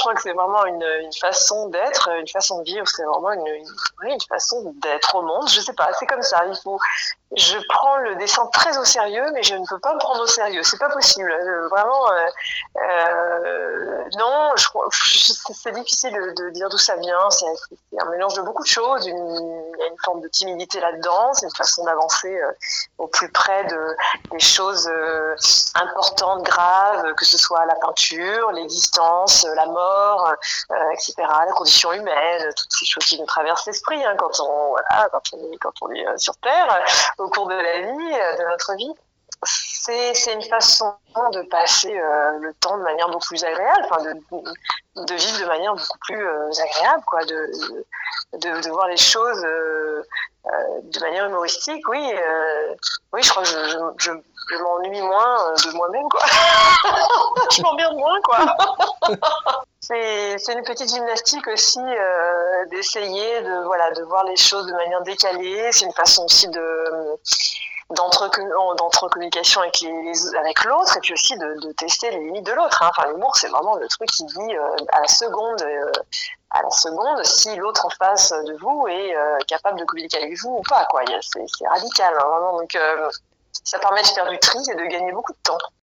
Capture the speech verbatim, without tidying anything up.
crois que c'est vraiment une, une façon d'être, une façon de vivre. C'est vraiment une, une, oui, une façon d'être au monde. Je sais pas, c'est comme ça. Il faut. Je prends le dessin très au sérieux, mais je ne peux pas me prendre au sérieux. C'est pas possible. Euh, vraiment, euh, euh, non. Je crois. C'est difficile de, de dire d'où ça vient. C'est un mélange de beaucoup de choses. Une, il y a une forme de timidité là-dedans. C'est une façon d'avancer euh, au plus près de des choses euh, importantes, graves, que ce soit la peinture, l'existence, la mort, euh, et cetera. La condition humaine, toutes ces choses qui nous traversent l'esprit hein, quand on voilà, quand on est quand on est euh, sur Terre, au cours de la vie, euh, de notre vie. C'est, c'est une façon de passer euh, le temps de manière beaucoup plus agréable, enfin de, de vivre de manière beaucoup plus euh, agréable, quoi, de, de, de voir les choses euh, euh, de manière humoristique. Oui, euh, oui, je crois que je, je, je, je m'ennuie moins de moi-même, quoi. Je m'emmerde moins, quoi. C'est, c'est une petite gymnastique aussi euh, d'essayer de voilà de voir les choses de manière décalée. C'est une façon aussi de d'entre d'entrecommunication avec les, les avec l'autre et puis aussi de, de tester les limites de l'autre. Hein. Enfin, l'humour c'est vraiment le truc qui dit euh, à la seconde euh, à la seconde si l'autre en face de vous est euh, capable de communiquer avec vous ou pas, quoi. C'est, c'est radical, hein, vraiment. Donc euh, ça permet de faire du tri et de gagner beaucoup de temps.